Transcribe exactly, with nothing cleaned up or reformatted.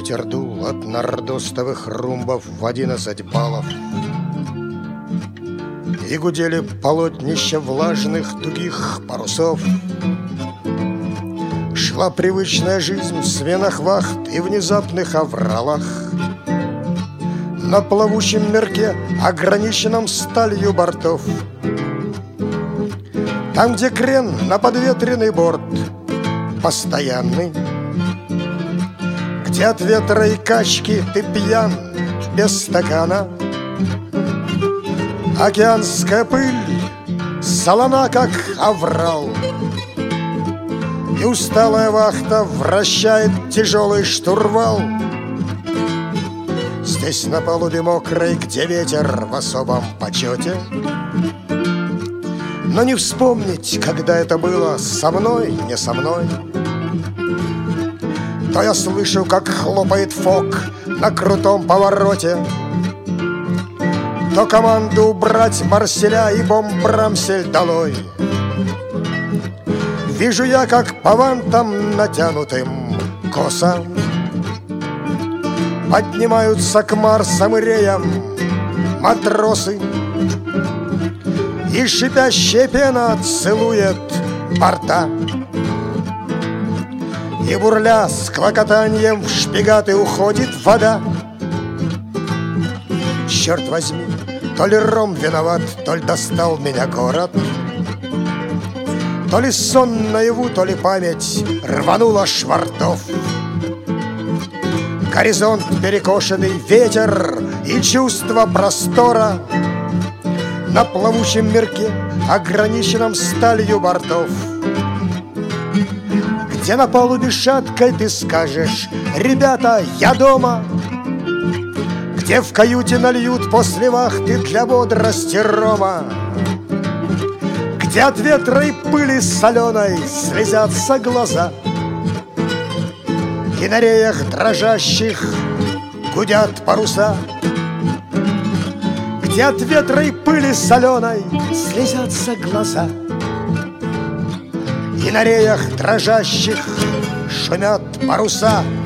ветер дул от нордостовых румбов в одиннадцать баллов, и гудели полотнища влажных тугих парусов. Шла привычная жизнь в сменах вахт и внезапных авралах. На плавучем мирке, ограниченном сталью бортов, там, где крен на подветренный борт постоянный, где от ветра и качки ты пьян без стакана. Океанская пыль солона, как аврал, и усталая вахта вращает тяжелый штурвал. Здесь на палубе мокрой, где ветер в особом почете, но не вспомнить, когда это было со мной, не со мной. То я слышу, как хлопает фок на крутом повороте, то команду убрать Марселя и бомбрамсель долой. Вижу я, как по вантам натянутым косо поднимаются к Марсам и реям матросы, и шипящая пена целует борта, и бурля с клокотаньем в шпигаты уходит вода. Черт возьми, то ли ром виноват, то ли достал меня город, то ли сон наяву, то ли память рванула швартов. Горизонт перекошенный, ветер и чувство простора на плавучем мирке, ограниченном сталью бортов, где на палубе шаткой ты скажешь: ребята, я дома. Где в каюте нальют после вахты для бодрости рома, где от ветра и пыли соленой слезятся глаза, и на реях дрожащих гудят паруса, где от ветра и пыли соленой слезятся глаза, и на реях дрожащих шумят паруса.